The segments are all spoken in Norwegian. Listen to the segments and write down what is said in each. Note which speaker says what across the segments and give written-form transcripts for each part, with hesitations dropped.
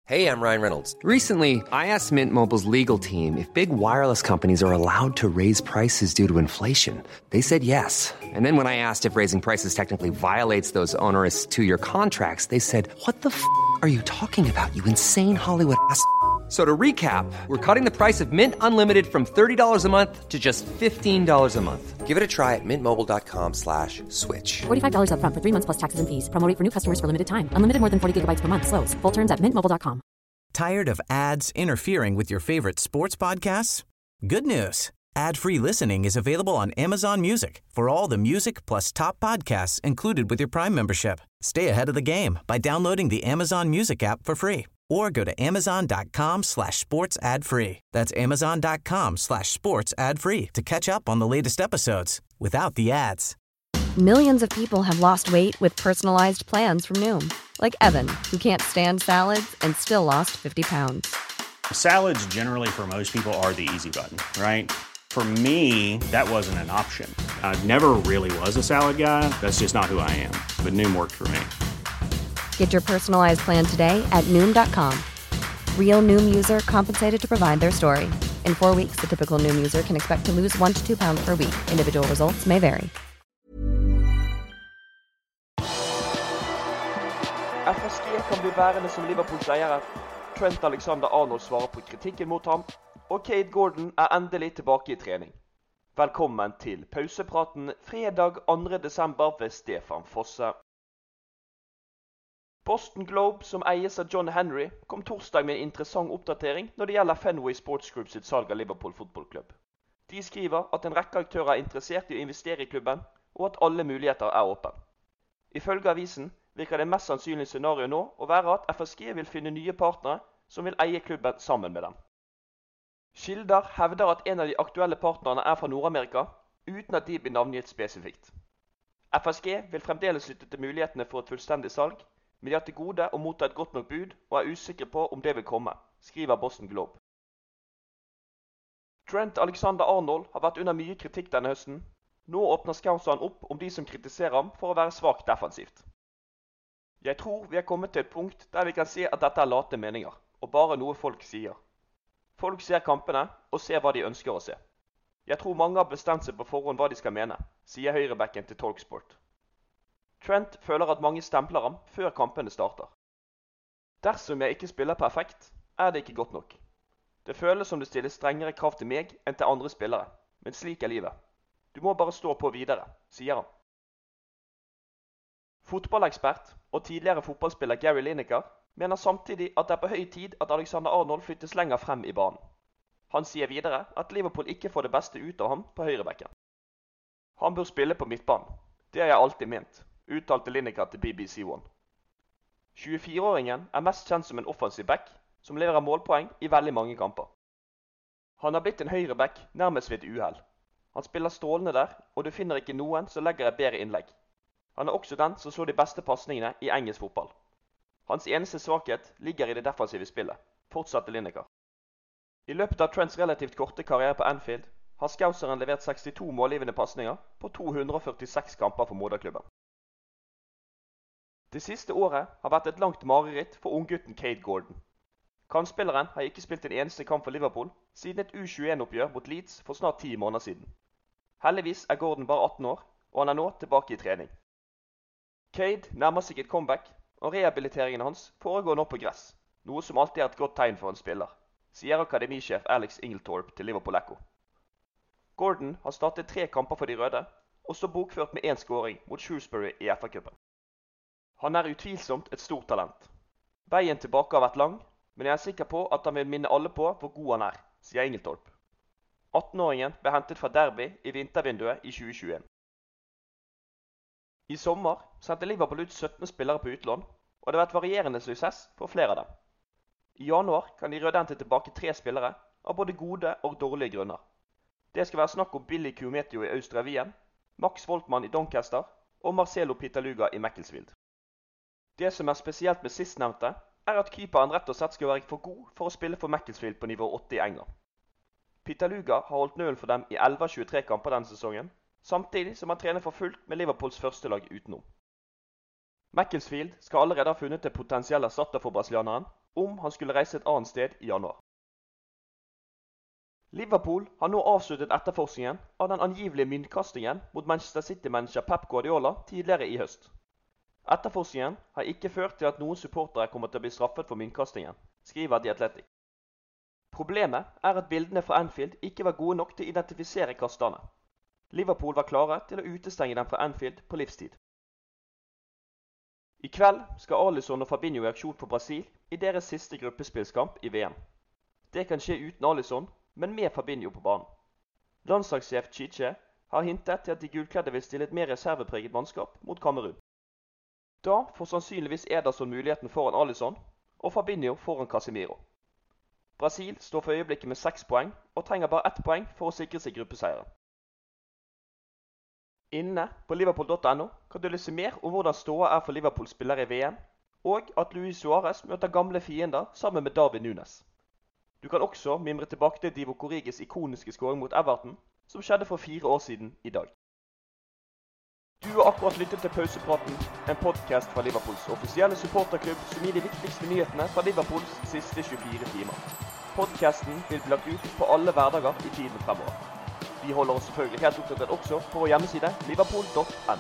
Speaker 1: Hey, I'm Ryan Reynolds.
Speaker 2: Recently, I asked Mint Mobile's legal team if big wireless companies are allowed to raise prices due to inflation. They said yes. And then when I asked if raising prices technically violates those onerous two-year contracts, they said, "What the are you talking about, you insane Hollywood ass?" So to recap, we're cutting the price of Mint Unlimited from $30 a month to just $15 a month.
Speaker 1: Give it a try at mintmobile.com/switch.
Speaker 3: $45 up front for 3 months plus taxes and fees. Promo rate for new customers for limited time. Unlimited more than 40 gigabytes per month. Slows full terms at mintmobile.com.
Speaker 4: Tired of ads interfering with your favorite sports podcasts? Good news. Ad-free listening is available on Amazon Music for all the music plus top podcasts included with your Prime membership. Stay ahead of the game by downloading the Amazon Music app for free or go to amazon.com/sports ad free. That's amazon.com/sports ad free to catch up on the latest episodes without the ads.
Speaker 5: Millions of people have lost weight with personalized plans from Noom. Like Evan, who can't stand salads and still lost 50 pounds.
Speaker 6: Salads generally for most people are the easy button, right? For me, that wasn't an option. I never really was a salad guy. That's just not who I am. But Noom worked for me.
Speaker 5: Get your personalized plan today at Noom.com. Real Noom user compensated to provide their story. In 4 weeks, the typical Noom user can expect to lose 1 to 2 pounds per week. Individual results may vary.
Speaker 7: FSG kan bli værende som Liverpools eier. Trent Alexander-Arnold svarer på kritikken mot ham, og Kate Gordon endelig tilbake i trening. Velkommen til pausepraten fredag 2. desember ved Stefan Fosse. Boston Globe, som eies av John Henry, kom torsdag med en interessant oppdatering når det gjelder Fenway Sports Group sitt salg av Liverpool fotballklubb. De skriver at en rekke aktører er interessert i å investere i klubben, og at alle muligheter er åpne. Ifølge avisen virker det mest sannsynlige scenario nå å være at FSG vil finne nye partnere som vil eie klubben sammen med dem. Kilder hevder at en av de aktuelle partnerne er fra Nord-Amerika, uten at de blir navngitt spesifikt. FSG vil fremdeles lytte til mulighetene for et fullstendig salg, men de har til gode å motta et godt nok bud og er usikre på om det vil komme, skriver Boston Globe. Trent Alexander-Arnold har vært under mye kritikk denne høsten. Nå åpner scoutene opp om de som kritiserer ham for å være svakt defensivt. Jeg tror vi er kommet til et punkt der vi kan si at dette er late meninger, og bare noe folk sier. Folk ser kampene og ser hva de ønsker å se. Jeg tror mange har bestemt seg på forhånd hva de skal mene, sier høyrebacken til Talksport. Trent føler at mange stempler ham før kampene starter. Dersom jeg ikke spiller perfekt, er det ikke godt nok. Det føles som det stilles strengere krav til meg enn til andre spillere, men slik er livet. Du må bare stå på videre, sier han. Fotballekspert og tidligere fotballspiller Gary Lineker mener samtidig at det er på høy tid at Alexander-Arnold flyttes lenger frem i banen. Han sier videre at Liverpool ikke får det beste ut av ham på høyrebekken. Han bør spille på midtbanen. Det har jeg alltid ment, uttalte Lineker til BBC One. 24-åringen er mest kjent som en offensiv back som leverer målpoeng i veldig mange kamper. Han har blitt en høyreback nærmest ved et uhell. Han spiller strålende der, og du finner ikke noen som legger et bedre innlegg. Han er også den som så de beste passningene i engelsk fotball. Hans eneste svakhet ligger i det defensive spillet, fortsatte Lineker. I løpet av Trents relativt korte karriere på Anfield har Scouseren levert 62 målgivende passninger på 246 kamper for moderklubben. Det siste året har vært et langt mareritt for unggutten Kate Gordon. Kantspilleren har ikke spilt en eneste kamp for Liverpool siden et U21-oppgjør mot Leeds for snart 10 måneder siden. Heldigvis er Gordon bare 18 år, og han er nå tilbake i trening. Kate nærmer seg et comeback, og rehabiliteringen hans foregår nå på gress, noe som alltid er et godt tegn for en spiller, sier akademisjef Alex Inglethorpe til Liverpool Echo. Gordon har startet 3 kamper for de røde, og så bokført med 1 scoring mot Shrewsbury i FA-cupen. Han er utvilsomt et stort talent. Veien tilbake har vært lang, men jeg er sikker på at han vil minne alle på hvor god han er, sier Inglethorpe. 18-åringen ble hentet fra Derby i vintervinduet i 2021. I sommer sendte Liverpool ut 17 spillere på utlån, og det har vært varierende suksess for flere av dem. I januar kan de røde hente tilbake 3 spillere, av både gode og dårlige grunner. Det skal være snakk om Billy Koumetio i Austria Wien, Max Voltmann i Doncaster og Marcelo Pitaluga i Macclesfield. Det som er spesielt med sistnevnte, er at keeperen rett og slett skal være for god for å spille for Macclesfield på nivå 8 i England. Pitaluga har holdt nølen for dem i 11-23 kamper denne sesongen, samtidig som han trener for fullt med Liverpools første lag utenom. Macclesfield skal allerede ha funnet en potensiell erstatter for brasilianeren, om han skulle reise et annet sted i januar. Liverpool har nå avsluttet etterforskningen av den angivelige myntkastingen mot Manchester City-manager Pep Guardiola tidligere i høst. Etterforskningen har ikke ført til at noen supportere kommer til å bli straffet for myntkastingen, skriver The Athletic. Problemet er at bildene fra Anfield ikke var gode nok til å identifisere kasterne. Liverpool var klare til å utestenge dem fra Anfield på livstid. I kveld skal Alisson og Fabinho i aksjon for Brasil i deres siste gruppespillskamp i VM. Det kan skje uten Alisson, men med Fabinho på banen. Landslagssjef Chiche har hintet til at de gulkledde vil stille et mer reservepreget mannskap mot Kamerun. Da får sannsynligvis Ederson muligheten foran Alisson, og Fabinho foran Casemiro. Brasil står for øyeblikket med 6 poeng, og trenger bare 1 poeng for å sikre seg gruppeseieren. Inne på liverpool.no kan du lese mer om hvordan ståa er for Liverpool-spillere i VM, og at Luis Suárez møter gamle fiender sammen med David Nunes. Du kan også mimre tilbake til Divock Origis ikoniske skåring mot Everton, som skjedde for 4 år siden i dag. Du har akkurat lyttet til Pausepraten, en podcast fra Liverpools offisielle supporterklubb som gir de viktigste nyhetene fra Liverpools siste 24 timer. Podcasten vil bli lagt ut på alle hverdager i tiden fremover. Vi holder oss selvfølgelig helt oppdatert også på vår hjemmeside liverpool.no.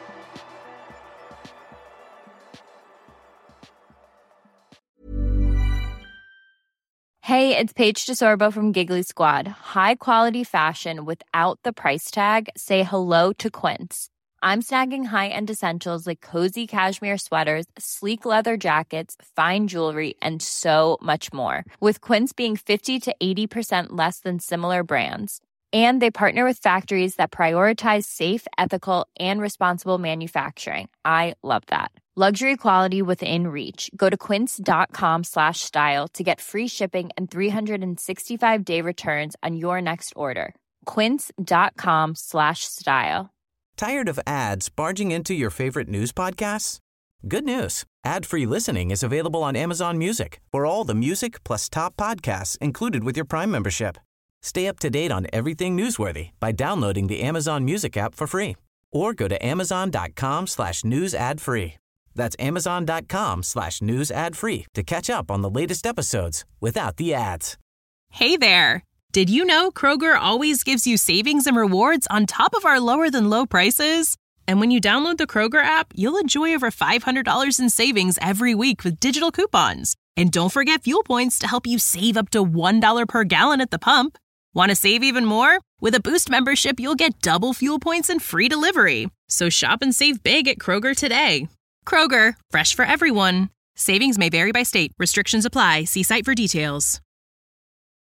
Speaker 8: Hey, it's Paige DeSorbo from Giggly Squad. High quality fashion without the price tag. Say hello to Quince. I'm snagging high-end essentials like cozy cashmere sweaters, sleek leather jackets, fine jewelry, and so much more. With Quince being 50 to 80% less than similar brands. And they partner with factories that prioritize safe, ethical, and responsible manufacturing. I love that. Luxury quality within reach. Go to quince.com/style to get free shipping and 365-day returns on your next order. Quince.com/style.
Speaker 4: Tired of ads barging into your favorite news podcasts? Good news. Ad-free listening is available on Amazon Music for all the music plus top podcasts included with your Prime membership. Stay up to date on everything newsworthy by downloading the Amazon Music app for free or go to amazon.com/news ad free. That's amazon.com/news ad free to catch up on the latest episodes without the ads.
Speaker 9: Hey there. Did you know Kroger always gives you savings and rewards on top of our lower than low prices? And when you download the Kroger app, you'll enjoy over $500 in savings every week with digital coupons. And don't forget fuel points to help you save up to $1 per gallon at the pump. Want to save even more? With a Boost membership, you'll get double fuel points and free delivery. So shop and save big at Kroger today. Kroger, fresh for everyone. Savings may vary by state. Restrictions apply. See site for details.